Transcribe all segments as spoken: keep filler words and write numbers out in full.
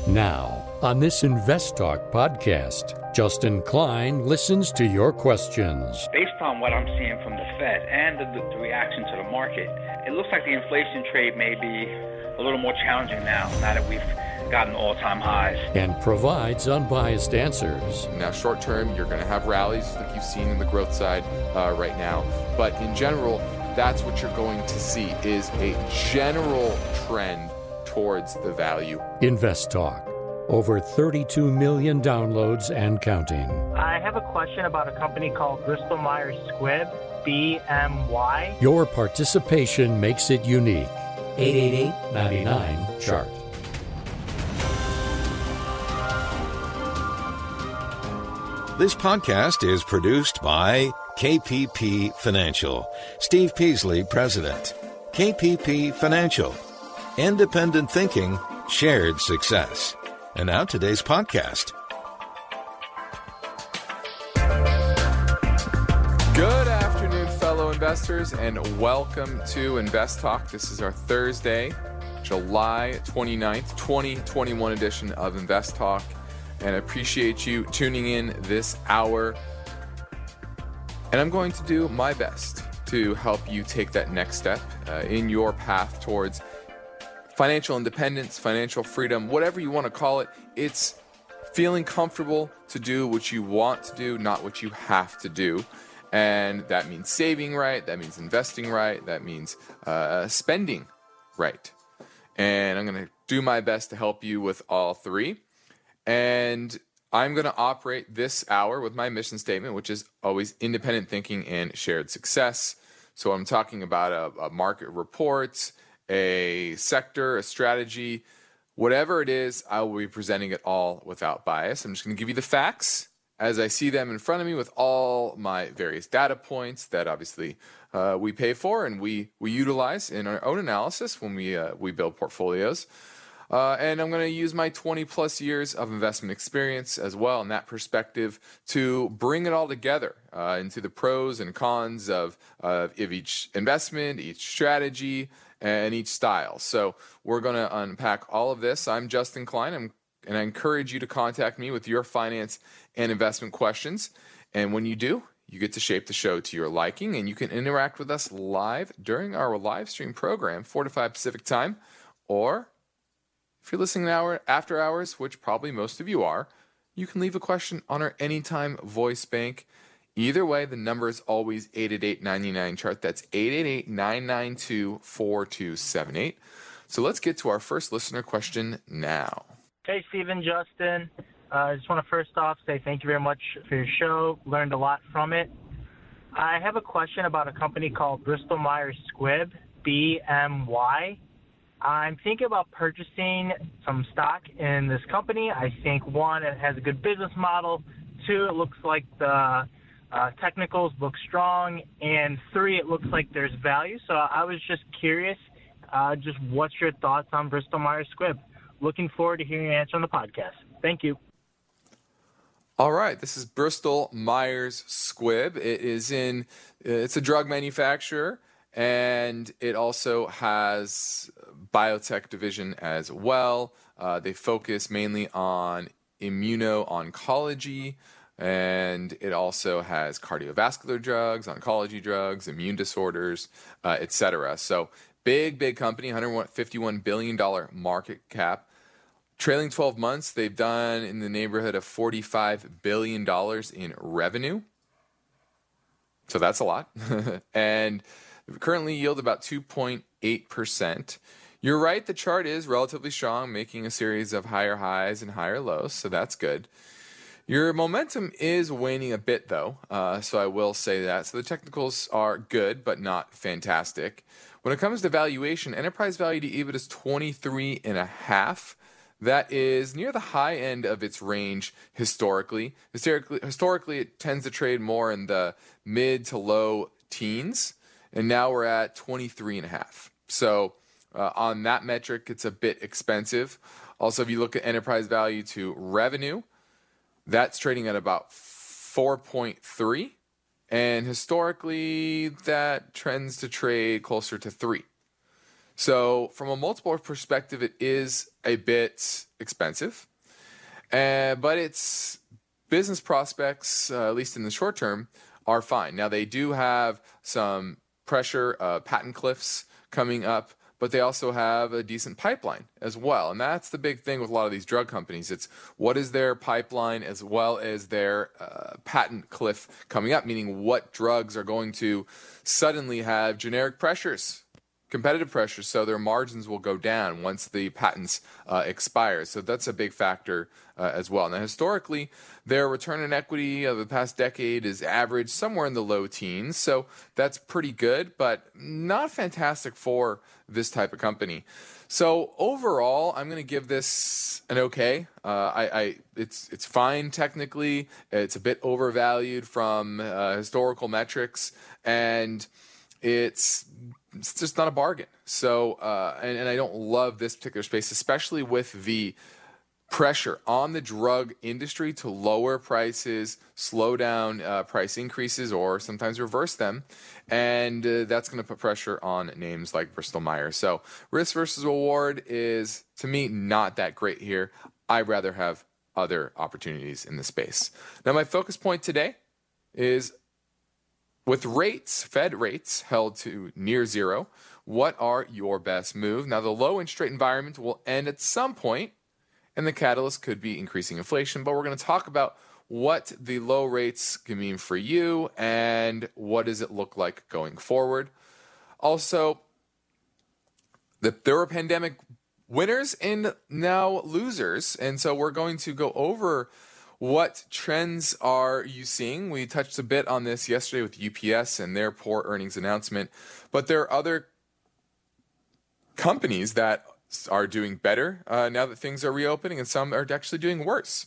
Now, on this Invest Talk podcast, Justin Klein listens to your questions. Based on what I'm seeing from the Fed and the, the reaction to the market, it looks like the inflation trade may be a little more challenging now, now that we've gotten all-time highs. And provides unbiased answers. Now, short term, you're going to have rallies like you've seen in the growth side uh, right now. But in general, that's what you're going to see is a general trend towards the value. Invest Talk. Over thirty-two million downloads and counting. I have a question about a company called Bristol Myers Squibb, B M Y. Your participation makes it unique. eight eight eight, nine nine, C H A R T. This podcast is produced by K P P Financial. Steve Peasley, President. K P P Financial. Independent thinking, shared success. And now today's podcast. Good afternoon, fellow investors, and welcome to Invest Talk. This is our Thursday, July twenty-ninth, twenty twenty-one edition of Invest Talk. And I appreciate you tuning in this hour. And I'm going to do my best to help you take that next step uh, in your path towards financial independence, financial freedom, whatever you want to call it. It's feeling comfortable to do what you want to do, not what you have to do. And that means saving right, that means investing right, that means uh, spending right. And I'm going to do my best to help you with all three. And I'm going to operate this hour with my mission statement, which is always independent thinking and shared success. So I'm talking about a, a market report, a sector, a strategy, whatever it is, I will be presenting it all without bias. I'm just going to give you the facts as I see them in front of me with all my various data points that obviously uh, we pay for and we, we utilize in our own analysis when we, uh, we build portfolios. Uh, and I'm going to use my twenty plus years of investment experience as well in that perspective to bring it all together uh, into the pros and cons of, uh, of each investment, each strategy, and each style. So we're going to unpack all of this. I'm Justin Klein, I'm, and I encourage you to contact me with your finance and investment questions. And when you do, you get to shape the show to your liking, and you can interact with us live during our live stream program, four to five Pacific time, or if you're listening hour after hours, which probably most of you are, you can leave a question on our Anytime Voice Bank. Either way, the number is always eight eight eight, nine nine, C H A R T. That's eight eight eight, nine nine two, four two seven eight. So let's get to our first listener question now. Hey, Stephen, Justin. Uh, I just want to first off say thank you very much for your show. Learned a lot from it. I have a question about a company called Bristol Myers Squibb, B M Y. I'm thinking about purchasing some stock in this company. I think, one, it has a good business model. Two, it looks like the uh, technicals look strong. And three, it looks like there's value. So I was just curious, uh, just what's your thoughts on Bristol Myers Squibb? Looking forward to hearing your answer on the podcast. Thank you. All right, this is Bristol Myers Squibb. It is in, it's a drug manufacturer. And it also has biotech division as well. Uh, they focus mainly on immuno-oncology, and it also has cardiovascular drugs, oncology drugs, immune disorders, uh, et cetera. So big, big company, one hundred fifty-one billion dollars market cap. Trailing twelve months, they've done in the neighborhood of forty-five billion dollars in revenue. So that's a lot. And currently yield about two point eight percent. You're right, the chart is relatively strong, making a series of higher highs and higher lows, so that's good. Your momentum is waning a bit, though, uh, so I will say that. So the technicals are good, but not fantastic. When it comes to valuation, enterprise value to E B I T is twenty-three and a half. That is near the high end of its range historically. Historically, historically it tends to trade more in the mid to low teens. And now we're at twenty-three and a half. So uh, on that metric, it's a bit expensive. Also, if you look at enterprise value to revenue, that's trading at about four point three. And historically, that trends to trade closer to three. So from a multiple perspective, it is a bit expensive, uh, but its business prospects, uh, at least in the short term, are fine. Now, they do have some pressure, uh, patent cliffs coming up, but they also have a decent pipeline as well. And that's the big thing with a lot of these drug companies. It's what is their pipeline as well as their uh, patent cliff coming up, meaning what drugs are going to suddenly have generic pressures, competitive pressures, so their margins will go down once the patents uh, expire. So that's a big factor uh, as well. Now, historically, their return on equity of the past decade is averaged somewhere in the low teens, so that's pretty good, but not fantastic for this type of company. So overall, I'm going to give this an okay. Uh, I, I it's it's fine technically. It's a bit overvalued from uh, historical metrics, and it's it's just not a bargain. So, uh, and, and I don't love this particular space, especially with the pressure on the drug industry to lower prices, slow down uh, price increases, or sometimes reverse them. And uh, that's going to put pressure on names like Bristol Myers. So risk versus reward is, to me, not that great here. I'd rather have other opportunities in the space. Now, my focus point today is with rates, Fed rates held to near zero, what are your best moves? Now, the low interest rate environment will end at some point, and the catalyst could be increasing inflation. But we're going to talk about what the low rates can mean for you and what does it look like going forward. Also, the, there were pandemic winners and now losers. And so we're going to go over what trends are you seeing. We touched a bit on this yesterday with U P S and their poor earnings announcement. But there are other companies that are doing better uh, now that things are reopening, and some are actually doing worse.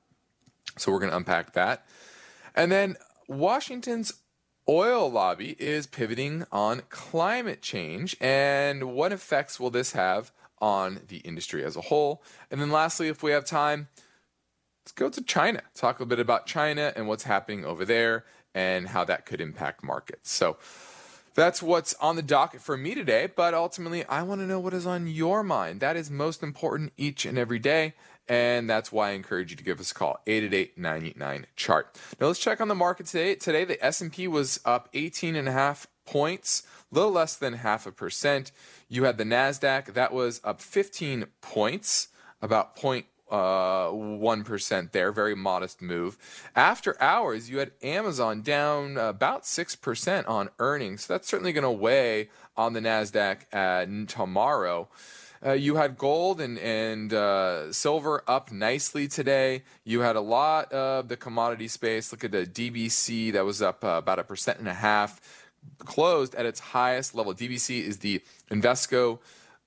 So we're going to unpack that. And then Washington's oil lobby is pivoting on climate change, and what effects will this have on the industry as a whole? And then lastly, if we have time, let's go to China. Talk a bit about China and what's happening over there and how that could impact markets. So that's what's on the docket for me today, but ultimately I want to know what is on your mind. That is most important each and every day, and that's why I encourage you to give us a call, eight eight eight, nine eight nine, C H A R T. Now let's check on the market today. Today the S and P was up eighteen and a half points, a little less than half a percent. You had the NASDAQ, that was up fifteen points, about zero point one percent there, very modest move. After hours, you had Amazon down about six percent on earnings. So that's certainly going to weigh on the NASDAQ uh, tomorrow. Uh, you had gold and, and uh, silver up nicely today. You had a lot of the commodity space. Look at the D B C, that was up uh, about a percent and a half, closed at its highest level. D B C is the Invesco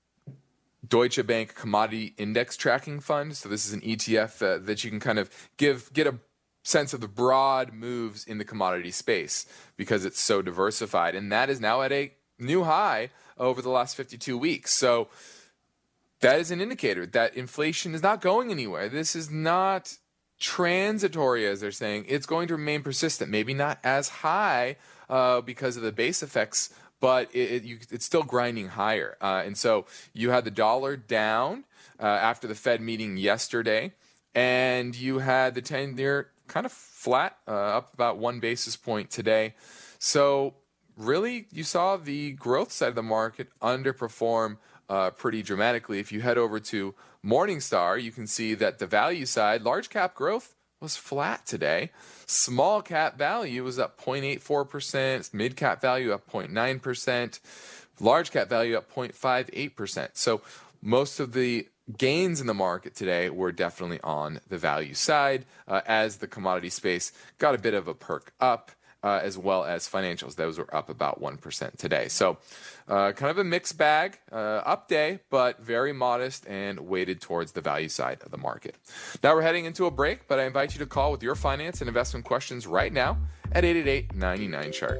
Deutsche Bank Commodity Index Tracking Fund. So this is an E T F uh, that you can kind of give get a sense of the broad moves in the commodity space because it's so diversified. And that is now at a new high over the last fifty-two weeks. So that is an indicator that inflation is not going anywhere. This is not transitory, as they're saying. It's going to remain persistent, maybe not as high uh, because of the base effects, but it, it, you, it's still grinding higher. Uh, and so you had the dollar down uh, after the Fed meeting yesterday, and you had the ten-year kind of flat, uh, up about one basis point today. So really, you saw the growth side of the market underperform uh, pretty dramatically. If you head over to Morningstar, you can see that the value side, large cap growth, was flat today. Small cap value was up zero point eight four percent, mid cap value up zero point nine percent, large cap value up zero point five eight percent. So most of the gains in the market today were definitely on the value side uh, as the commodity space got a bit of a perk up. Uh, as well as financials. Those were up about one percent today. So uh, kind of a mixed bag, uh, up day, but very modest and weighted towards the value side of the market. Now we're heading into a break, but I invite you to call with your finance and investment questions right now at eight eight eight, nine nine, C H A R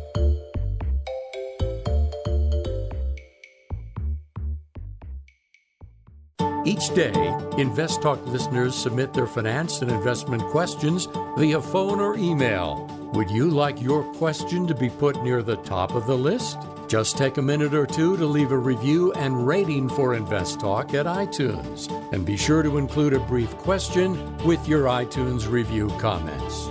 T. Each day, InvestTalk listeners submit their finance and investment questions via phone or email. Would you like your question to be put near the top of the list? Just take a minute or two to leave a review and rating for Invest Talk at iTunes. And be sure to include a brief question with your iTunes review comments.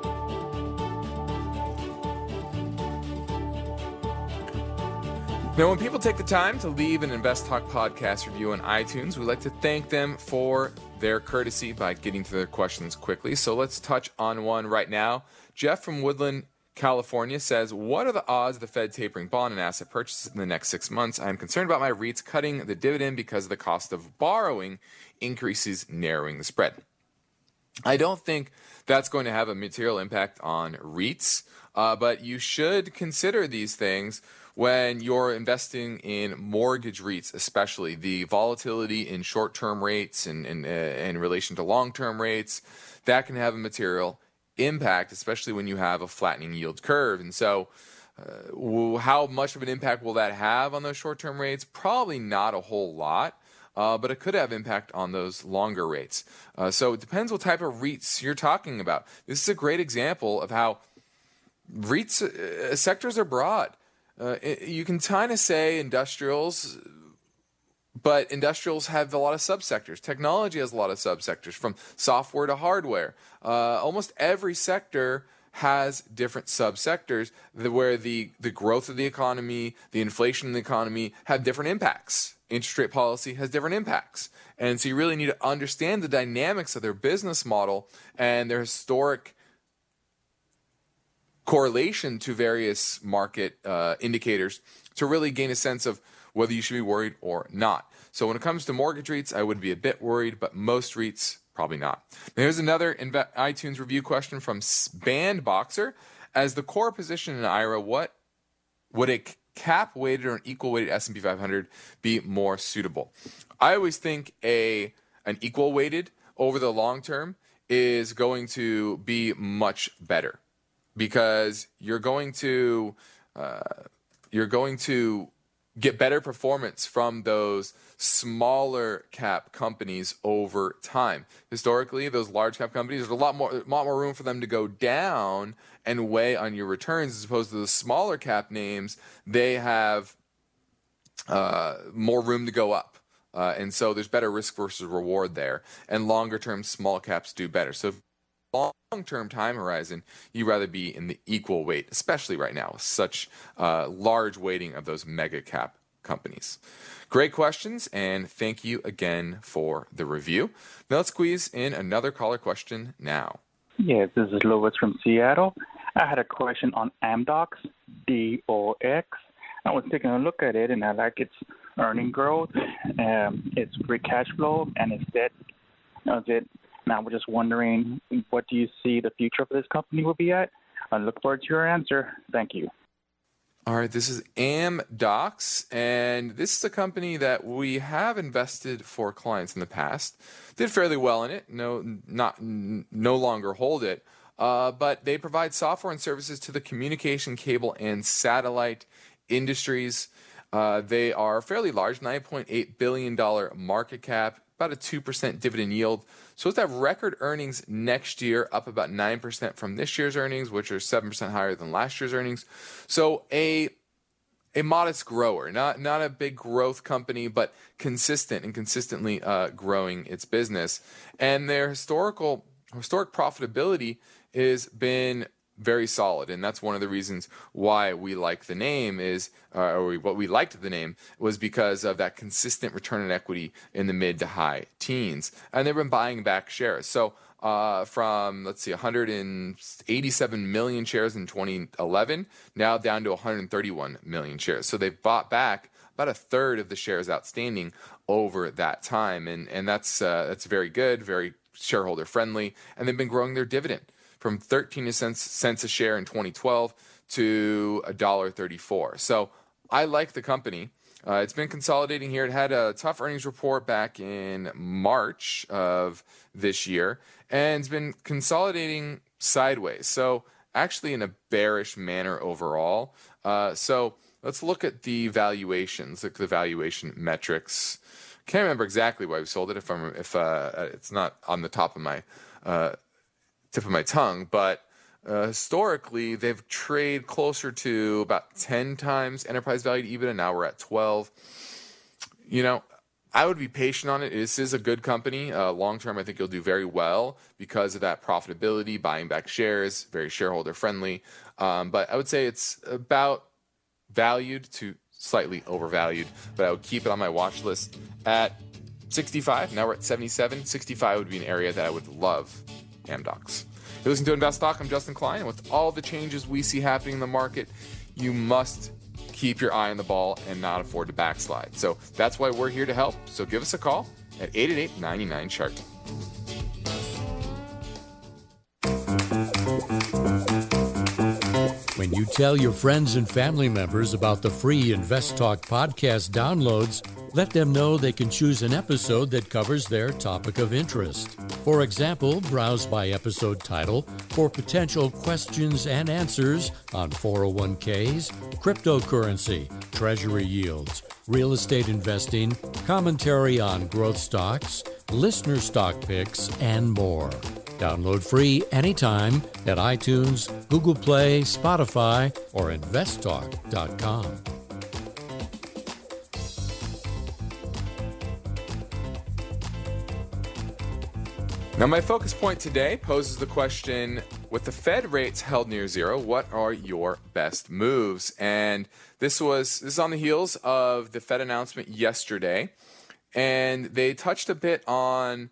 Now, when people take the time to leave an Invest Talk podcast review on iTunes, we like to thank them for their courtesy by getting to their questions quickly. So let's touch on one right now. Jeff from Woodland, California says, what are the odds of the Fed tapering bond and asset purchases in the next six months? I am concerned about my REITs cutting the dividend because of the cost of borrowing increases, narrowing the spread. I don't think that's going to have a material impact on REITs, uh, but you should consider these things when you're investing in mortgage REITs, especially the volatility in short-term rates and in, in, uh, in relation to long-term rates. That can have a material impact, especially when you have a flattening yield curve. And so uh, how much of an impact will that have on those short-term rates? Probably not a whole lot, uh, but it could have impact on those longer rates. Uh, so it depends what type of REITs you're talking about. This is a great example of how REITs uh, sectors are broad. Uh, it, you can kind of say industrials, but industrials have a lot of subsectors. Technology has a lot of subsectors, from software to hardware. Uh, almost every sector has different subsectors where the, the growth of the economy, the inflation in the economy have different impacts. Interest rate policy has different impacts. And so you really need to understand the dynamics of their business model and their historic correlation to various market uh, indicators to really gain a sense of whether you should be worried or not. So when it comes to mortgage REITs, I would be a bit worried, but most REITs, probably not. Now here's another Inve- iTunes review question from Bandboxer. As the core position in I R A, what would a cap-weighted or an equal-weighted S and P five hundred be more suitable? I always think a an equal-weighted over the long term is going to be much better, because you're going to uh, you're going to get better performance from those smaller cap companies over time. Historically, those large cap companies, there's a lot more, a lot more room for them to go down and weigh on your returns, as opposed to the smaller cap names. They have uh, more room to go up. Uh, and so there's better risk versus reward there. And longer term, small caps do better. So long-term time horizon, you'd rather be in the equal weight, especially right now, with such uh, large weighting of those mega cap companies. Great questions, and thank you again for the review. Now let's squeeze in another caller question now. Yes, this is Louis from Seattle. I had a question on Amdocs, D O X. I was taking a look at it, and I like its earning growth, um, its free cash flow, and its debt. That's it. And I was just wondering, what do you see the future of this company will be at? I look forward to your answer. Thank you. All right, this is Amdocs, and this is a company that we have invested for clients in the past. Did fairly well in it. No, not no longer hold it, uh, but they provide software and services to the communication, cable, and satellite industries. Uh, they are fairly large, nine point eight billion dollars market cap, about a two percent dividend yield. So it's have record earnings next year, up about nine percent from this year's earnings, which are seven percent higher than last year's earnings. So a a modest grower, not not a big growth company, but consistent and consistently uh, growing its business. And their historical historic profitability has been very solid, and that's one of the reasons why we like the name is, uh, or what we liked the name was because of that consistent return on equity in the mid to high teens, and they've been buying back shares. So uh, from let's see, one hundred eighty-seven million shares in twenty eleven, now down to one hundred thirty-one million shares. So they've bought back about a third of the shares outstanding over that time, and and that's uh, that's very good, very shareholder friendly, and they've been growing their dividend from thirteen cents a share in twenty twelve to one dollar thirty-four. So I like the company. Uh, it's been consolidating here. It had a tough earnings report back in March of this year, and it's been consolidating sideways. So actually in a bearish manner overall. Uh, so let's look at the valuations, look at the valuation metrics. Can't remember exactly why we sold it if I'm if uh, it's not on the top of my uh, tip of my tongue, but uh, historically, they've traded closer to about ten times enterprise value to EBITDA. Now we're at twelve. You know, I would be patient on it. This is a good company. Uh, long term, I think you'll do very well because of that profitability, buying back shares, very shareholder friendly. Um, but I would say it's about valued to slightly overvalued. But I would keep it on my watch list at sixty-five. Now we're at seventy-seven. sixty-five would be an area that I would love Amdocs. You're listening to Invest Talk. I'm Justin Klein. With all the changes we see happening in the market, you must keep your eye on the ball and not afford to backslide. So that's why we're here to help. So give us a call at eight eight eight, nine nine, chart. When you tell your friends and family members about the free Invest Talk podcast downloads, let them know they can choose an episode that covers their topic of interest. For example, browse by episode title for potential questions and answers on four oh one k's, cryptocurrency, treasury yields, real estate investing, commentary on growth stocks, listener stock picks, and more. Download free anytime at iTunes, Google Play, Spotify, or invest talk dot com. Now, my focus point today poses the question, with the Fed rates held near zero, what are your best moves? And this was this is on the heels of the Fed announcement yesterday, and they touched a bit on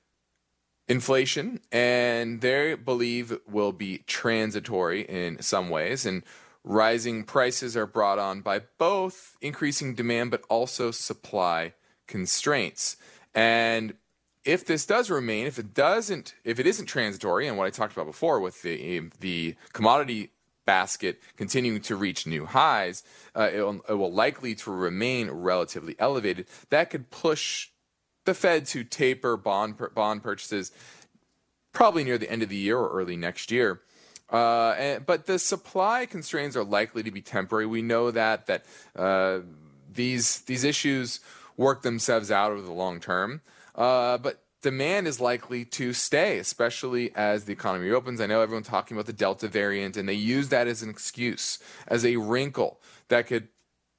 inflation, and they believe will be transitory in some ways, and rising prices are brought on by both increasing demand but also supply constraints. And if this does remain, if it doesn't, if it isn't transitory, and what I talked about before with the the commodity basket continuing to reach new highs, uh, it, will, it will likely to remain relatively elevated. That could push the Fed to taper bond bond purchases probably near the end of the year or early next year. Uh, and, but the supply constraints are likely to be temporary. We know that that uh, these these issues work themselves out over the long term. Uh, but demand is likely to stay, especially as the economy reopens. I know everyone's talking about the Delta variant, and they use that as an excuse, as a wrinkle that could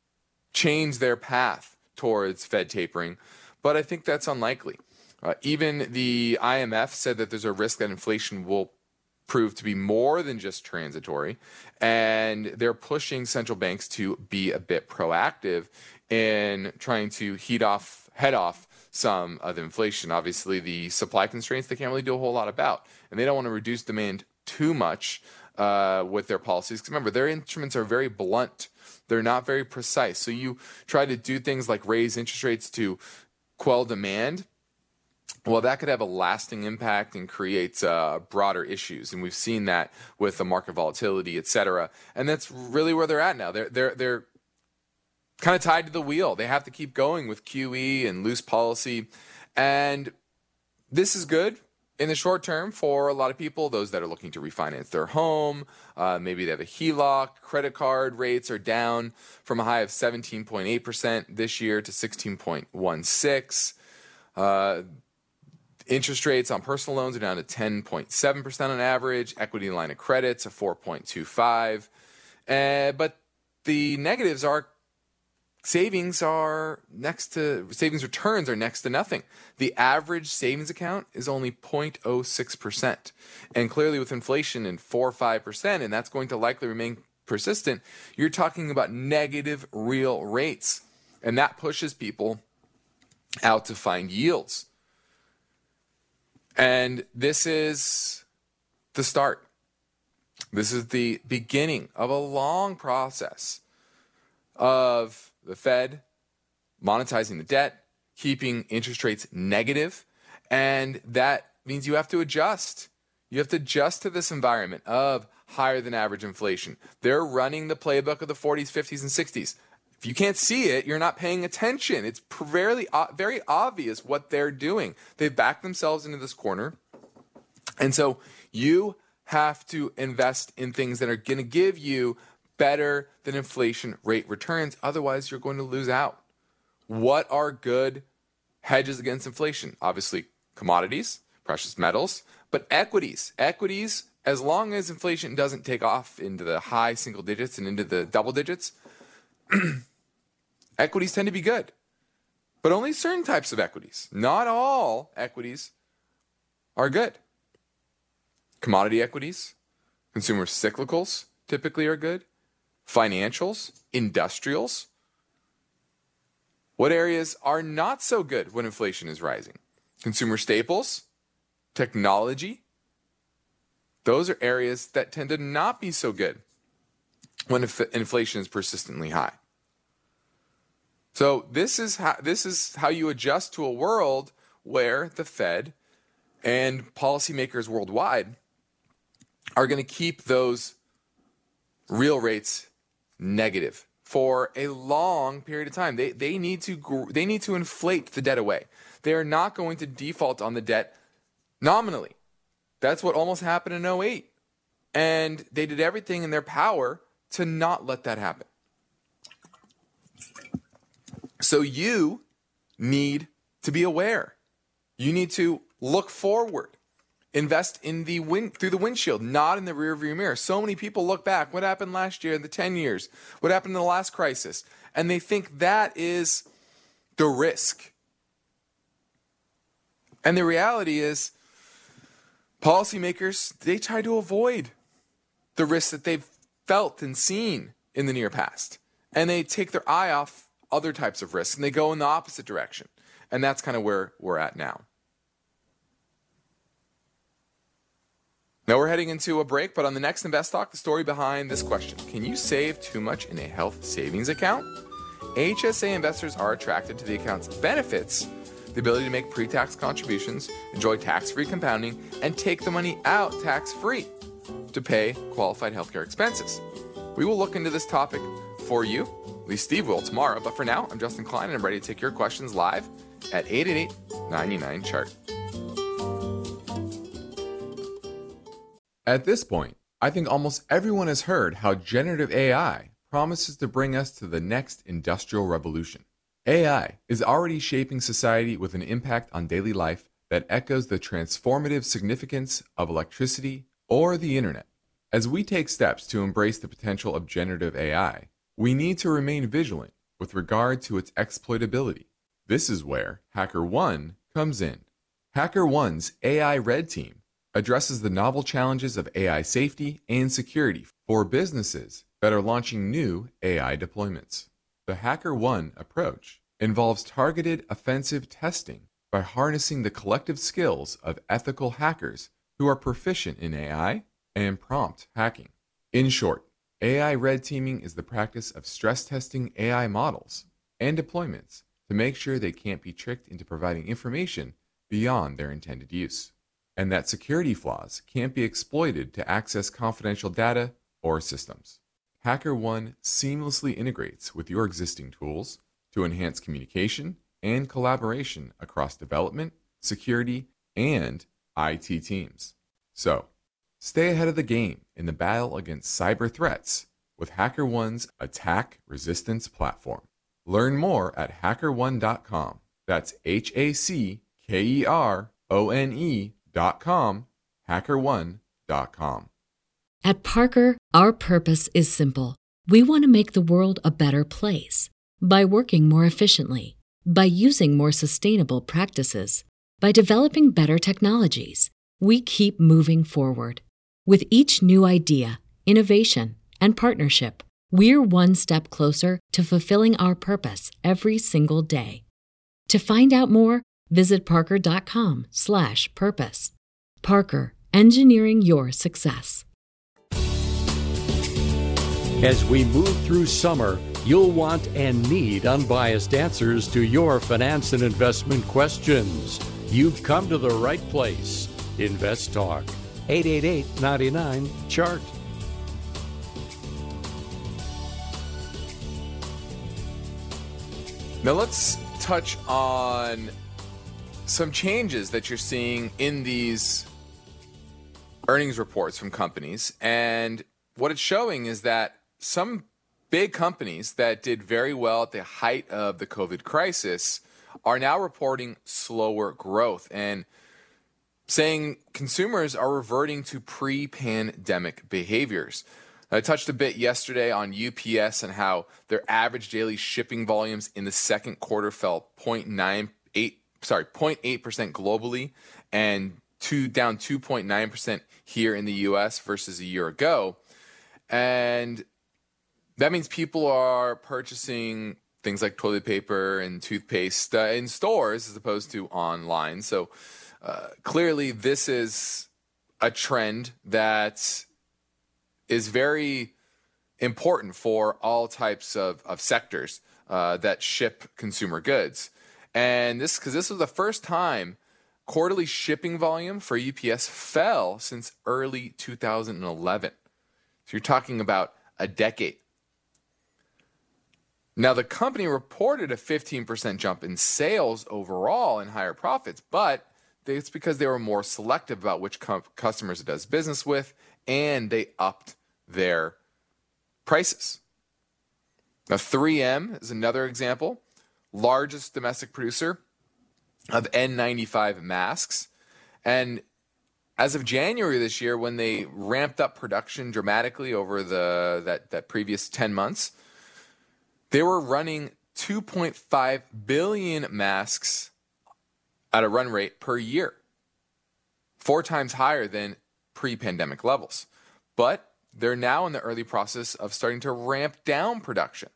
change their path towards Fed tapering. But I think that's unlikely. Uh, even the I M F said that there's a risk that inflation will prove to be more than just transitory, and they're pushing central banks to be a bit proactive in trying to heat off, head off some of the inflation. Obviously, the supply constraints they can't really do a whole lot about, and they don't want to reduce demand too much uh, with their policies. Because remember, their instruments are very blunt; they're not very precise. So you try to do things like raise interest rates to quell demand. Well, that could have a lasting impact and create uh, broader issues, and we've seen that with the market volatility, et cetera. And that's really where they're at now. They're they're they're kind of tied to the wheel. They have to keep going with Q E and loose policy. And this is good in the short term for a lot of people, those that are looking to refinance their home. Uh, maybe they have a H E L O C. Credit card rates are down from a high of seventeen point eight percent this year to sixteen point one six. Uh, interest rates on personal loans are down to ten point seven percent on average. Equity line of credits are four point two five. Uh, but the negatives are Savings are next to savings returns are next to nothing. The average savings account is only zero point zero six percent. And clearly with inflation in four or five percent, and that's going to likely remain persistent, you're talking about negative real rates. And that pushes people out to find yields. And this is the start. This is the beginning of a long process of the Fed monetizing the debt, keeping interest rates negative, and that means you have to adjust. You have to adjust to this environment of higher than average inflation. They're running the playbook of the forties, fifties, and sixties. If you can't see it, you're not paying attention. It's very, very obvious what they're doing. They've backed themselves into this corner, and so you have to invest in things that are going to give you better than inflation rate returns. Otherwise, you're going to lose out. What are good hedges against inflation? Obviously, commodities, precious metals, but equities. Equities as long as inflation doesn't take off into the high single digits and into the double digits, equities tend to be good. But only certain types of equities. Not all equities are good. Commodity equities, consumer cyclicals typically are good. Financials, industrials. What areas are not so good when inflation is rising? Consumer staples, technology. Those are areas that tend to not be so good when inf- inflation is persistently high. So this is how this is how you adjust to a world where the Fed and policymakers worldwide are going to keep those real rates negative for a long period of time. They they need to gr- they need to inflate the debt away. They are not going to default on the debt nominally. That's what almost happened in oh eight. And they did everything in their power to not let that happen. So you need to be aware. You need to look forward. Invest in the wind through the windshield, not in the rearview mirror. So many people look back. What happened last year in the ten years? What happened in the last crisis? And they think that is the risk. And the reality is, policymakers, they try to avoid the risks that they've felt and seen in the near past. And they take their eye off other types of risks, and they go in the opposite direction. And that's kind of where we're at now. Now we're heading into a break, but on the next Invest Talk, the story behind this question: can you save too much in a health savings account? H S A investors are attracted to the account's benefits, the ability to make pre-tax contributions, enjoy tax-free compounding, and take the money out tax-free to pay qualified healthcare expenses. We will look into this topic for you. At least Steve will tomorrow. But for now, I'm Justin Klein, and I'm ready to take your questions live at eight eight eight, nine nine, C H A R T. At this point, I think almost everyone has heard how generative A I promises to bring us to the next industrial revolution. A I is already shaping society with an impact on daily life that echoes the transformative significance of electricity or the internet. As we take steps to embrace the potential of generative A I, we need to remain vigilant with regard to its exploitability. This is where HackerOne comes in. HackerOne's A I Red Team addresses the novel challenges of A I safety and security for businesses that are launching new A I deployments. The HackerOne approach involves targeted offensive testing by harnessing the collective skills of ethical hackers who are proficient in A I and prompt hacking. In short, A I red teaming is the practice of stress testing A I models and deployments to make sure they can't be tricked into providing information beyond their intended use, and that security flaws can't be exploited to access confidential data or systems. HackerOne seamlessly integrates with your existing tools to enhance communication and collaboration across development, security, and I T teams. So, stay ahead of the game in the battle against cyber threats with HackerOne's attack resistance platform. Learn more at hacker one dot com. That's H A C K E R O N E dot com, hacker one dot com. At Parker, our purpose is simple. We want to make the world a better place by working more efficiently, by using more sustainable practices, by developing better technologies. We keep moving forward. With each new idea, innovation, and partnership, we're one step closer to fulfilling our purpose every single day. To find out more, visit parker dot com slash purpose. Parker, engineering your success. As we move through summer, you'll want and need unbiased answers to your finance and investment questions. You've come to the right place. Invest Talk. eight eight eight, nine nine, C H A R T. Now let's touch on some changes that you're seeing in these earnings reports from companies. And what it's showing is that some big companies that did very well at the height of the COVID crisis are now reporting slower growth. And saying consumers are reverting to pre-pandemic behaviors. I touched a bit yesterday on U P S and how their average daily shipping volumes in the second quarter fell zero point nine eight, sorry, zero point eight percent globally and two, down two point nine percent here in the U S versus a year ago. And that means people are purchasing things like toilet paper and toothpaste uh, in stores as opposed to online. So uh, clearly this is a trend that is very important for all types of, of sectors uh, that ship consumer goods. And this, because this was the first time quarterly shipping volume for U P S fell since early two thousand eleven. So you're talking about a decade. Now, the company reported a fifteen percent jump in sales overall and higher profits, but it's because they were more selective about which com- customers it does business with, and they upped their prices. Now, three M is another example, largest domestic producer of N ninety-five masks. And as of January this year, when they ramped up production dramatically over the that, that previous ten months, they were running two point five billion masks at a run rate per year, four times higher than pre-pandemic levels. But they're now in the early process of starting to ramp down production.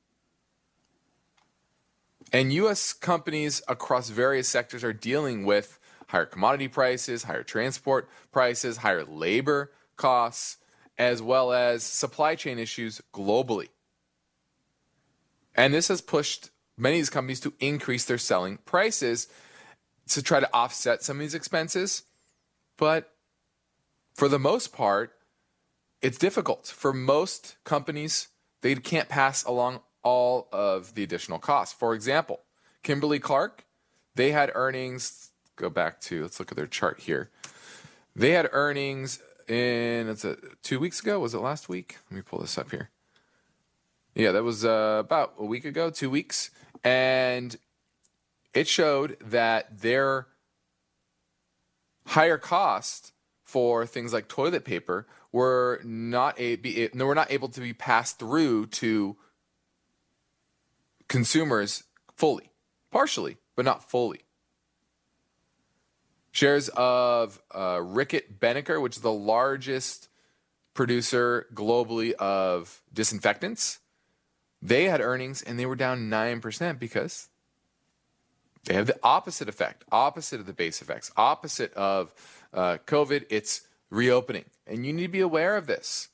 And U S companies across various sectors are dealing with higher commodity prices, higher transport prices, higher labor costs, as well as supply chain issues globally. And this has pushed many of these companies to increase their selling prices to try to offset some of these expenses. But for the most part, it's difficult. For most companies, they can't pass along all of the additional costs. For example, Kimberly-Clark, they had earnings, go back to, let's look at their chart here. They had earnings in, it's a, two weeks ago, was it last week? Let me pull this up here. Yeah, that was uh, about a week ago, two weeks. And it showed that their higher cost for things like toilet paper were not a, be, no, were not able to be passed through to consumers fully, partially, but not fully. Shares of uh, Reckitt Benecker, which is the largest producer globally of disinfectants, they had earnings and they were down nine percent because they have the opposite effect, opposite of the base effects, opposite of uh, COVID. It's reopening. And you need to be aware of this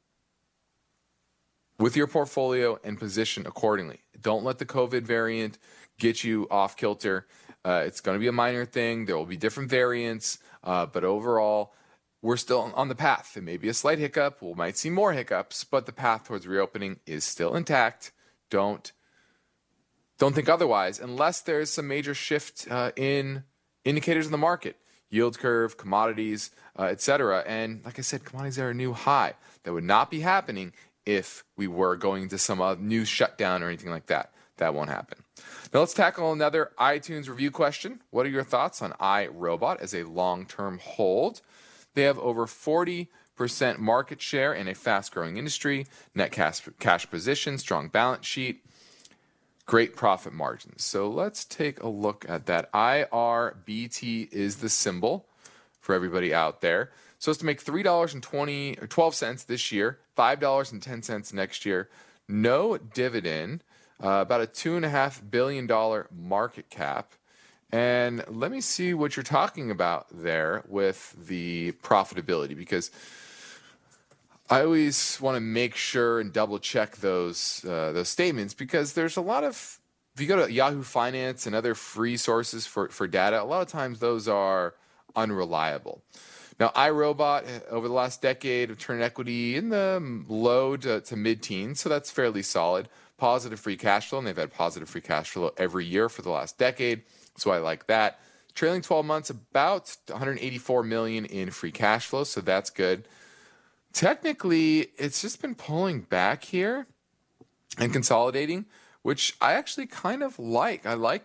with your portfolio and position accordingly. Don't let the COVID variant get you off kilter. Uh, it's going to be a minor thing. There will be different variants. Uh, but overall, we're still on the path. It may be a slight hiccup. We might see more hiccups, but the path towards reopening is still intact. Don't, don't think otherwise unless there's some major shift uh, in indicators in the market. Yield curve, commodities, uh, et cetera. And like I said, commodities are a new high. That would not be happening if we were going to some uh, new shutdown or anything like that. That won't happen. Now let's tackle another iTunes review question. What are your thoughts on iRobot as a long-term hold? They have over forty percent market share in a fast-growing industry, net cash, cash position, strong balance sheet, great profit margins. So let's take a look at that. I R B T is the symbol for everybody out there. So it's to make three dollars and twenty or twelve cents this year, five dollars and ten cents next year. No dividend, uh, about a two point five billion dollars market cap. And let me see what you're talking about there with the profitability, because I always want to make sure and double check those uh, those statements, because there's a lot of, if you go to Yahoo Finance and other free sources for, for data, a lot of times those are unreliable. Now, iRobot, over the last decade, returned equity in the low to, to mid-teens, so that's fairly solid. Positive free cash flow, and they've had positive free cash flow every year for the last decade, so I like that. Trailing twelve months, about one hundred eighty-four million dollars in free cash flow, so that's good. Technically, it's just been pulling back here and consolidating, which I actually kind of like. I like that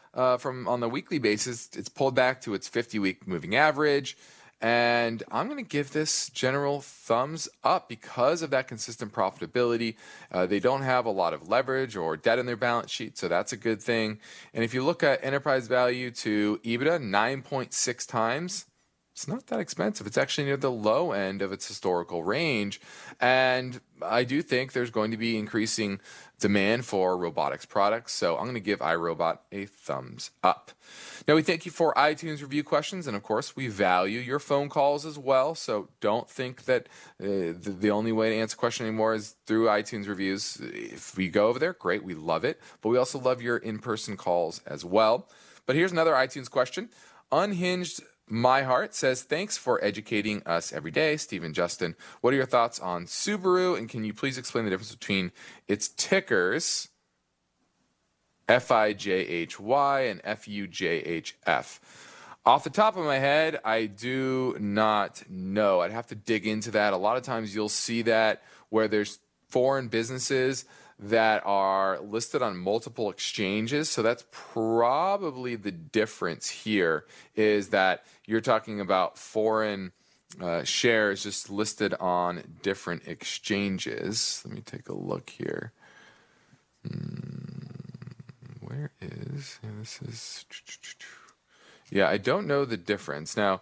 uh, from on the weekly basis, it's pulled back to its fifty-week moving average. And I'm going to give this general thumbs up because of that consistent profitability. Uh, they don't have a lot of leverage or debt in their balance sheet, so that's a good thing. And if you look at enterprise value to EBITDA, nine point six times, it's not that expensive. It's actually near the low end of its historical range. And I do think there's going to be increasing demand for robotics products. So I'm going to give iRobot a thumbs up. Now, we thank you for iTunes review questions. And of course, we value your phone calls as well. So don't think that uh, the, the only way to answer a question anymore is through iTunes reviews. If we go over there, great. We love it. But we also love your in-person calls as well. But here's another iTunes question. Unhinged My Heart says, thanks for educating us every day, Steve and Justin. What are your thoughts on Subaru? And can you please explain the difference between its tickers, F I J H Y and F U J H F? Off the top of my head, I do not know. I'd have to dig into that. A lot of times you'll see that where there's foreign businesses that are listed on multiple exchanges. So that's probably the difference here, is that you're talking about foreign uh, shares just listed on different exchanges. Let me take a look here. Hmm, where is, yeah, this is, yeah, I don't know the difference. Now,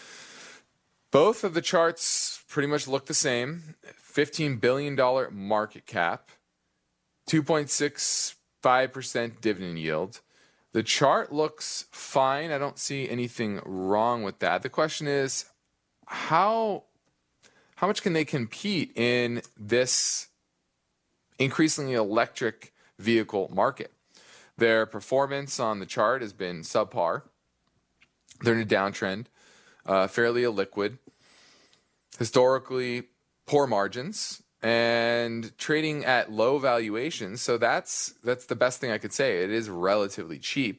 both of the charts pretty much look the same. fifteen billion dollars market cap, two point six five percent dividend yield. The chart looks fine. I don't see anything wrong with that. The question is, how how much can they compete in this increasingly electric vehicle market? Their performance on the chart has been subpar. They're in a downtrend, uh, fairly illiquid, historically poor margins, and trading at low valuations. So that's that's the best thing I could say. It is relatively cheap,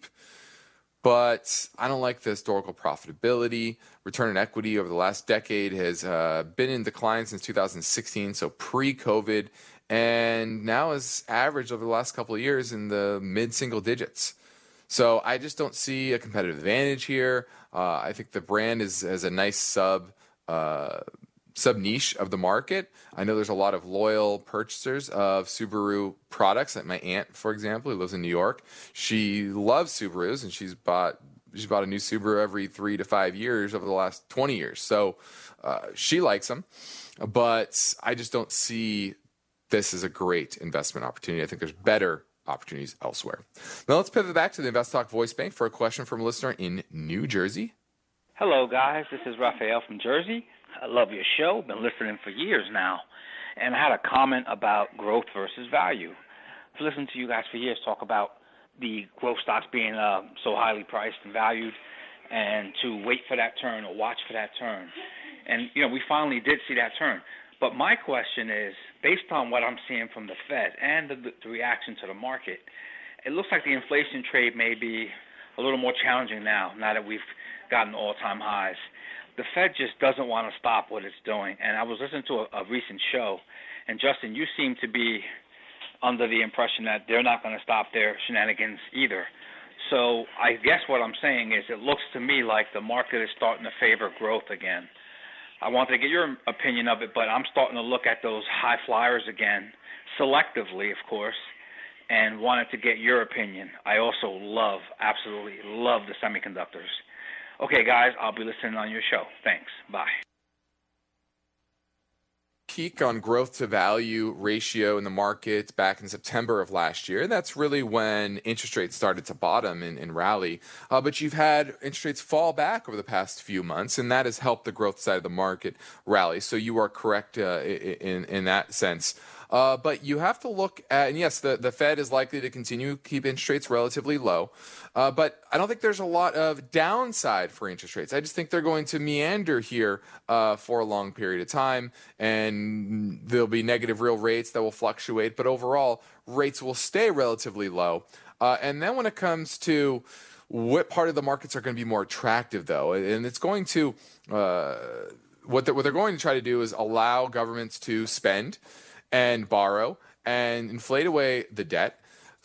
but I don't like the historical profitability. Return on equity over the last decade has uh, been in decline since two thousand sixteen, so pre-COVID, and now is averaged over the last couple of years in the mid-single digits. So I just don't see a competitive advantage here. Uh, I think the brand is has a nice sub uh, sub niche of the market. I know there's a lot of loyal purchasers of Subaru products. Like my aunt, for example, who lives in New York, she loves Subarus, and she's bought she's bought a new Subaru every three to five years over the last twenty years. So uh, she likes them, but I just don't see this as a great investment opportunity. I think there's better opportunities elsewhere. Now let's pivot back to the InvestTalk Voice Bank for a question from a listener in New Jersey. Hello, guys. This is Raphael from Jersey. I love your show. Been listening for years now. And I had a comment about growth versus value. I've listened to you guys for years talk about the growth stocks being uh, so highly priced and valued, and to wait for that turn or watch for that turn. And, you know, we finally did see that turn. But my question is, based on what I'm seeing from the Fed and the, the reaction to the market, it looks like the inflation trade may be a little more challenging now, now that we've gotten all-time highs. The Fed just doesn't want to stop what it's doing. And I was listening to a, a recent show, and Justin, you seem to be under the impression that they're not going to stop their shenanigans either. So I guess what I'm saying is it looks to me like the market is starting to favor growth again. I wanted to get your opinion of it, but I'm starting to look at those high flyers again, selectively, of course, and wanted to get your opinion. I also love, absolutely love the semiconductors. Okay, guys, I'll be listening on your show. Thanks. Bye. Peak on growth to value ratio in the market back in September of last year. That's really when interest rates started to bottom and, and rally. Uh, but you've had interest rates fall back over the past few months, and that has helped the growth side of the market rally. So you are correct uh, in, in that sense. Uh, but you have to look at, and yes, the, the Fed is likely to continue to keep interest rates relatively low. Uh, but I don't think there's a lot of downside for interest rates. I just think they're going to meander here uh, for a long period of time, and there'll be negative real rates that will fluctuate. But overall, rates will stay relatively low. Uh, and then when it comes to what part of the markets are going to be more attractive, though, and it's going to, uh, what, the, what they're going to try to do is allow governments to spend and borrow and inflate away the debt.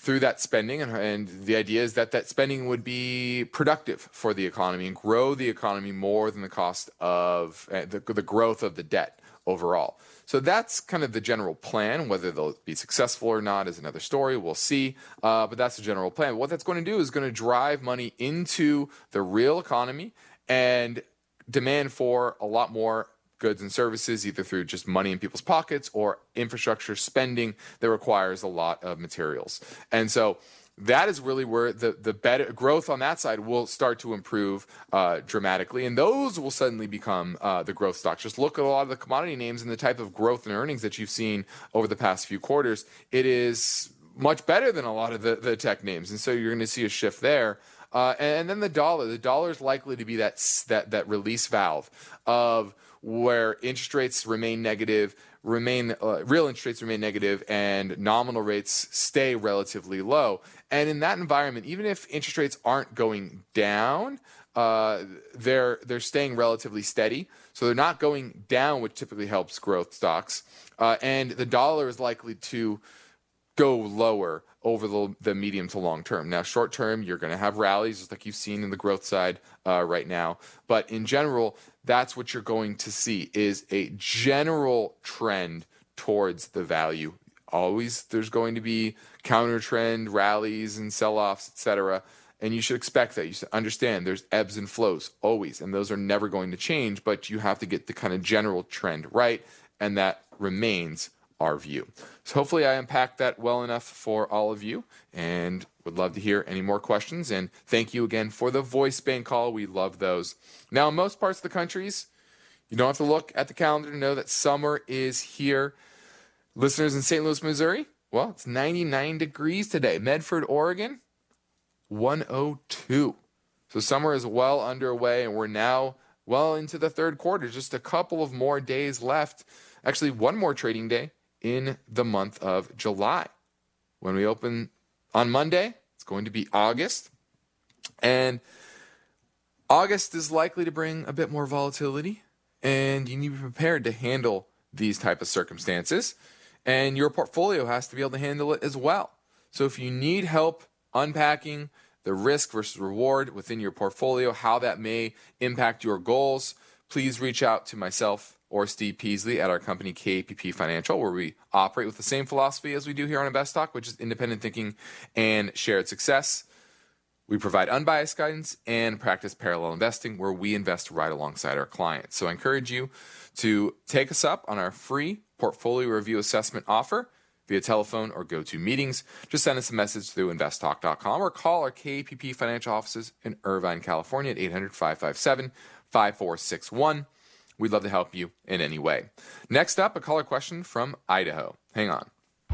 through that spending, and, and the idea is that that spending would be productive for the economy and grow the economy more than the cost of uh, the, the growth of the debt overall. So that's kind of the general plan. Whether they'll be successful or not is another story. We'll see. Uh, but that's the general plan. What that's going to do is going to drive money into the real economy and demand for a lot more goods and services, either through just money in people's pockets or infrastructure spending that requires a lot of materials. And so that is really where the, the better growth on that side will start to improve uh, dramatically. And those will suddenly become uh, the growth stocks. Just look at a lot of the commodity names and the type of growth and earnings that you've seen over the past few quarters. It is much better than a lot of the, the tech names. And so you're going to see a shift there. Uh, and then the dollar. The dollar is likely to be that, that, that release valve of where interest rates remain negative, remain uh, real interest rates remain negative, and nominal rates stay relatively low. And in that environment, even if interest rates aren't going down, uh, they're they're staying relatively steady. So they're not going down, which typically helps growth stocks. Uh, and the dollar is likely to go lower over the, the medium to long term. Now, short term, you're going to have rallies, just like you've seen in the growth side uh, right now. But in general, that's what you're going to see is a general trend towards the value. Always there's going to be counter trend rallies and sell-offs, et cetera. And you should expect that. You should understand there's ebbs and flows always, and those are never going to change, but you have to get the kind of general trend right, and that remains our view. So hopefully I unpacked that well enough for all of you, and would love to hear any more questions. And thank you again for the voice bank call. We love those. Now, in most parts of the countries, you don't have to look at the calendar to know that summer is here. Listeners in Saint Louis, Missouri, well, it's ninety-nine degrees today. Medford, Oregon, one oh two. So summer is well underway, and we're now well into the third quarter. Just a couple of more days left. Actually, one more trading day in the month of July. When we open on Monday, it's going to be August. And August is likely to bring a bit more volatility, and you need to be prepared to handle these type of circumstances. And your portfolio has to be able to handle it as well. So if you need help unpacking the risk versus reward within your portfolio, how that may impact your goals, please reach out to myself or Steve Peasley at our company K P P Financial, where we operate with the same philosophy as we do here on InvestTalk, which is independent thinking and shared success. We provide unbiased guidance and practice parallel investing, where we invest right alongside our clients. So I encourage you to take us up on our free portfolio review assessment offer via telephone or go to meetings. Just send us a message through invest talk dot com or call our K P P Financial offices in Irvine, California at eight hundred, five five seven, five four six one. We'd love to help you in any way. Next up, a caller question from Idaho. Hang on.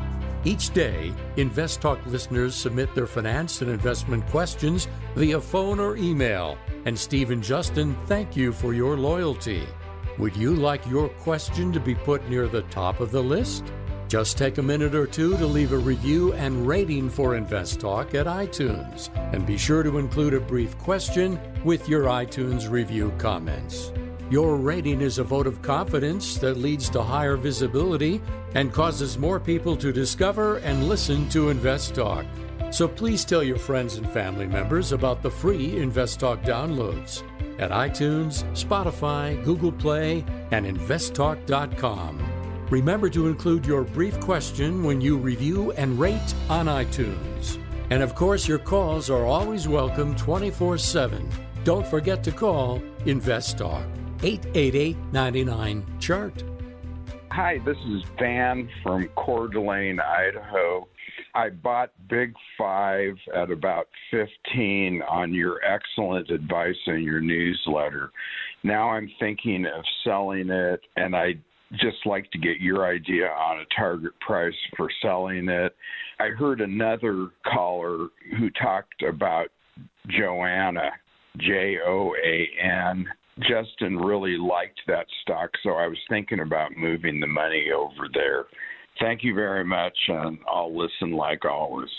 Each day, InvestTalk listeners submit their finance and investment questions via phone or email. And Steve and Justin, thank you for your loyalty. Would you like your question to be put near the top of the list? Just take a minute or two to leave a review and rating for InvestTalk at iTunes. And be sure to include a brief question with your iTunes review comments. Your rating is a vote of confidence that leads to higher visibility and causes more people to discover and listen to InvestTalk. So please tell your friends and family members about the free InvestTalk downloads at iTunes, Spotify, Google Play, and invest talk dot com. Remember to include your brief question when you review and rate on iTunes. And of course, your calls are always welcome twenty-four seven. Don't forget to call InvestTalk. eight eight eight, nine nine, chart. Hi, this is Van from Coeur d'Alene, Idaho. I bought Big Five at about fifteen on your excellent advice in your newsletter. Now I'm thinking of selling it, and I'd just like to get your idea on a target price for selling it. I heard another caller who talked about Joanna, J O A N. Justin really liked that stock, so I was thinking about moving the money over there. Thank you very much, and I'll listen like always.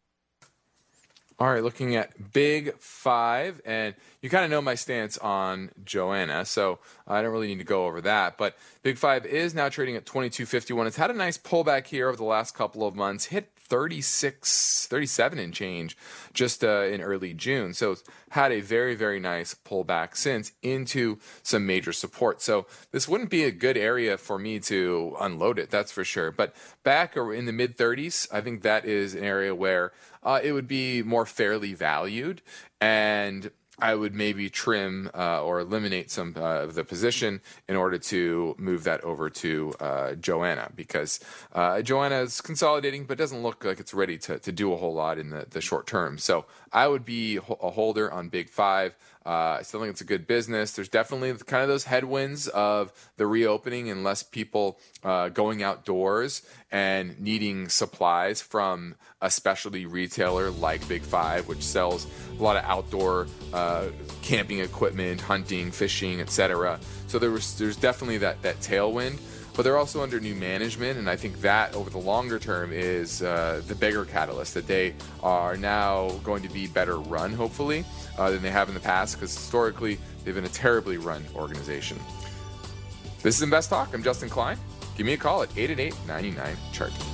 All right, looking at Big Five, and you kind of know my stance on Joanna, so I don't really need to go over that. But Big Five is now trading at twenty-two fifty-one. It's had a nice pullback here over the last couple of months, hit thirty-six, thirty-seven and change just uh, in early June. So it's had a very, very nice pullback since into some major support. So this wouldn't be a good area for me to unload it, that's for sure. But back in the mid thirties, I think that is an area where uh, it would be more fairly valued, and I would maybe trim uh, or eliminate some uh, of the position in order to move that over to uh, Joanna, because uh, Joanna is consolidating but doesn't look like it's ready to, to do a whole lot in the, the short term. So I would be a holder on Big Five. Uh, I still think it's a good business. There's definitely kind of those headwinds of the reopening and less people uh, going outdoors and needing supplies from a specialty retailer like Big Five, which sells a lot of outdoor uh, camping equipment, hunting, fishing, et cetera. So there was, there's definitely that, that tailwind. But they're also under new management, and I think that over the longer term is uh, the bigger catalyst, that they are now going to be better run, hopefully, uh, than they have in the past, because historically they've been a terribly run organization. This is Invest Talk. I'm Justin Klein. Give me a call at eight eight eight, nine nine, C H A R T.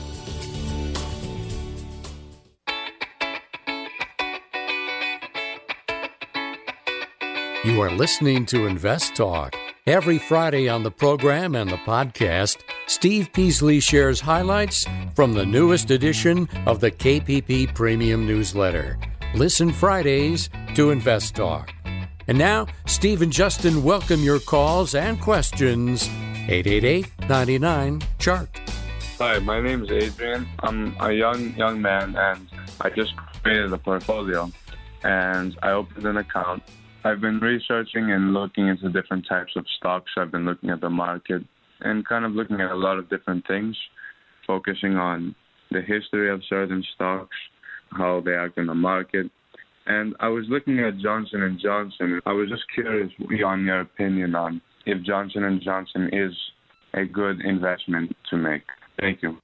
You are listening to Invest Talk. Every Friday on the program and the podcast, Steve Peasley shares highlights from the newest edition of the K P P Premium Newsletter. Listen Fridays to Invest Talk. And now, Steve and Justin welcome your calls and questions. eight eight eight, nine nine, C H A R T. Hi, my name is Adrian. I'm a young young man, and I just created a portfolio, and I opened an account. I've been researching and looking into different types of stocks. I've been looking at the market and kind of looking at a lot of different things, focusing on the history of certain stocks, how they act in the market. And I was looking at Johnson and Johnson. I was just curious on your opinion on if Johnson and Johnson is a good investment to make. Thank you.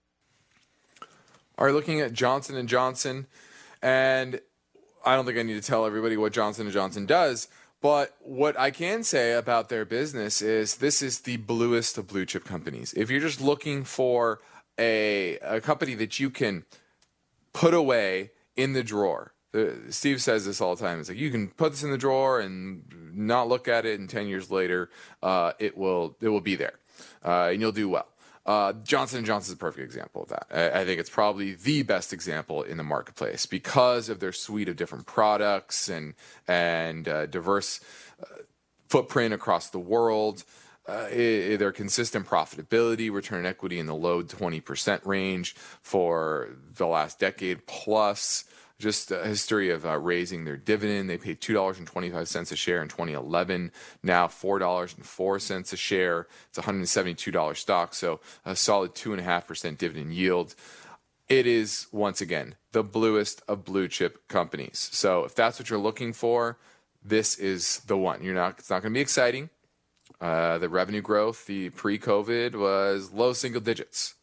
Are looking at Johnson and Johnson, and I don't think I need to tell everybody what Johnson and Johnson does, but what I can say about their business is this is the bluest of blue chip companies. If you're just looking for a, a company that you can put away in the drawer, the, Steve says this all the time. It's like you can put this in the drawer and not look at it, and ten years later, uh, it will it will be there, uh, and you'll do well. Uh, Johnson and Johnson is a perfect example of that. I, I think it's probably the best example in the marketplace because of their suite of different products and and uh, diverse uh, footprint across the world. Uh, it, their consistent profitability, return on equity in the low twenty percent range for the last decade plus. Just a history of uh, raising their dividend. They paid two dollars and twenty-five cents a share in twenty eleven, now four dollars and four cents a share. It's a one hundred seventy-two dollars stock, so a solid two point five percent dividend yield. It is, once again, the bluest of blue chip companies. So if that's what you're looking for, this is the one. You're not. It's not going to be exciting. Uh, the revenue growth, the pre-COVID, was low single digits.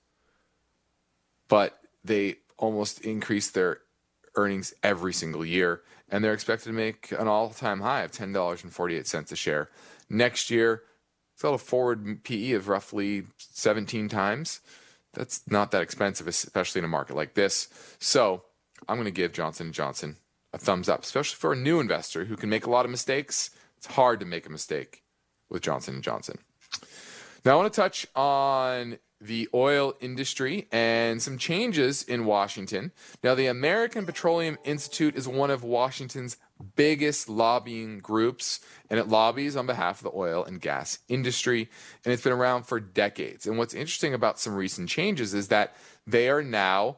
But they almost increased their earnings every single year, and they're expected to make an all-time high of ten dollars and forty-eight cents a share. Next year, it's got a forward P E of roughly seventeen times. That's not that expensive, especially in a market like this. So I'm going to give Johnson and Johnson a thumbs up, especially for a new investor who can make a lot of mistakes. It's hard to make a mistake with Johnson and Johnson. Now I want to touch on the oil industry and some changes in Washington. Now, the American Petroleum Institute is one of Washington's biggest lobbying groups, and it lobbies on behalf of the oil and gas industry, and it's been around for decades. And what's interesting about some recent changes is that they are now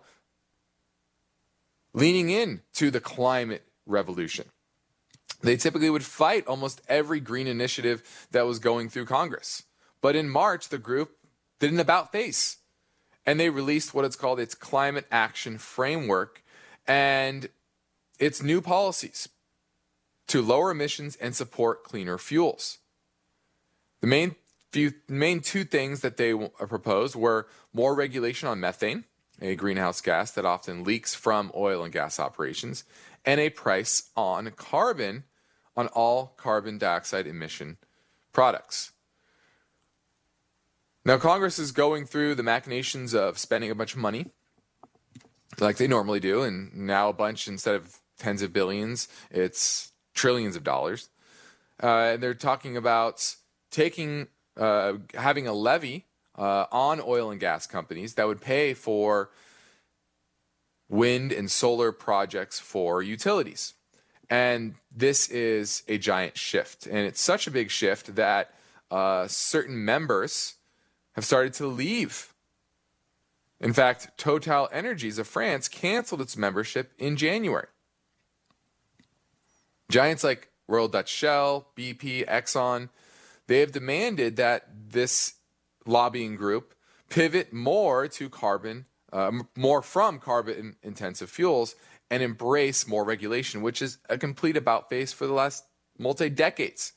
leaning in to the climate revolution. They typically would fight almost every green initiative that was going through Congress. But in March, the group did an about face, and they released what it's called its Climate Action Framework and its new policies to lower emissions and support cleaner fuels. The main few, main two things that they proposed were more regulation on methane, a greenhouse gas that often leaks from oil and gas operations, and a price on carbon on all carbon dioxide emission products. Now, Congress is going through the machinations of spending a bunch of money like they normally do, and now a bunch, instead of tens of billions, it's trillions of dollars. Uh, and they're talking about taking, uh, having a levy uh, on oil and gas companies that would pay for wind and solar projects for utilities. And this is a giant shift. And it's such a big shift that uh, certain members have started to leave. In fact, Total Energies of France canceled its membership in January. Giants like Royal Dutch Shell, B P, Exxon, they have demanded that this lobbying group pivot more to carbon, uh, more from carbon-intensive fuels and embrace more regulation, which is a complete about-face for the last multi-decades.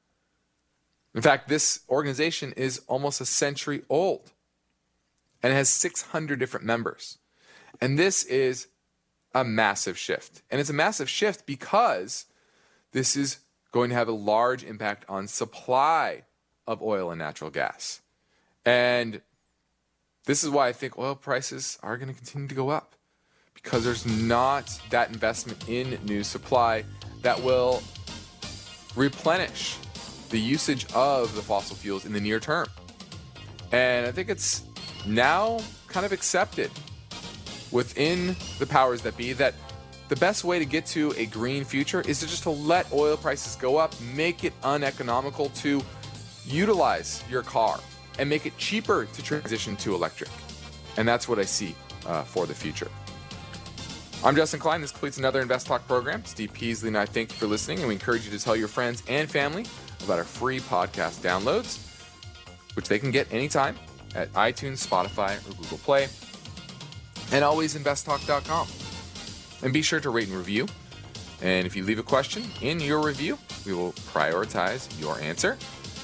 In fact, this organization is almost a century old, and it has six hundred different members. And this is a massive shift. And it's a massive shift because this is going to have a large impact on supply of oil and natural gas. And this is why I think oil prices are going to continue to go up, because there's not that investment in new supply that will replenish the usage of the fossil fuels in the near term. And I think it's now kind of accepted within the powers that be that the best way to get to a green future is to just to let oil prices go up, make it uneconomical to utilize your car, and make it cheaper to transition to electric. And that's what I see uh, for the future. I'm Justin Klein. This completes another Invest Talk program. Steve Peasley and I thank you for listening, and we encourage you to tell your friends and family about our free podcast downloads, which they can get anytime at iTunes, Spotify, or Google Play, and always invest talk dot com. And be sure to rate and review. And if you leave a question in your review, we will prioritize your answer.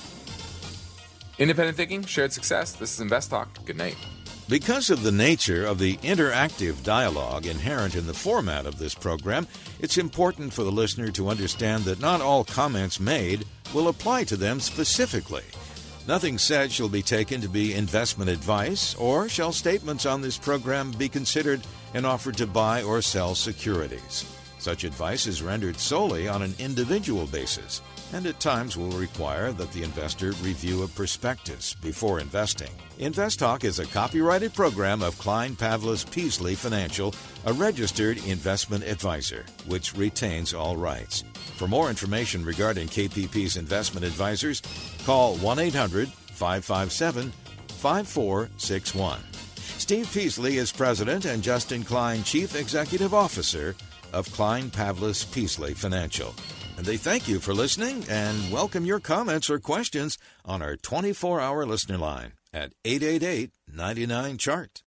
Independent thinking, shared success. This is Invest Talk. Good night. Because of the nature of the interactive dialogue inherent in the format of this program, it's important for the listener to understand that not all comments made will apply to them specifically. Nothing said shall be taken to be investment advice, or shall statements on this program be considered an offer to buy or sell securities. Such advice is rendered solely on an individual basis, and at times will require that the investor review a prospectus before investing. Invest Talk is a copyrighted program of Klein Pavlis Peasley Financial, a registered investment advisor, which retains all rights. For more information regarding K P P's investment advisors, call one eight hundred five five seven five four six one. Steve Peasley is President and Justin Klein Chief Executive Officer of Klein Pavlis Peasley Financial. And they thank you for listening and welcome your comments or questions on our twenty-four hour listener line at eight eight eight, nine nine, C H A R T.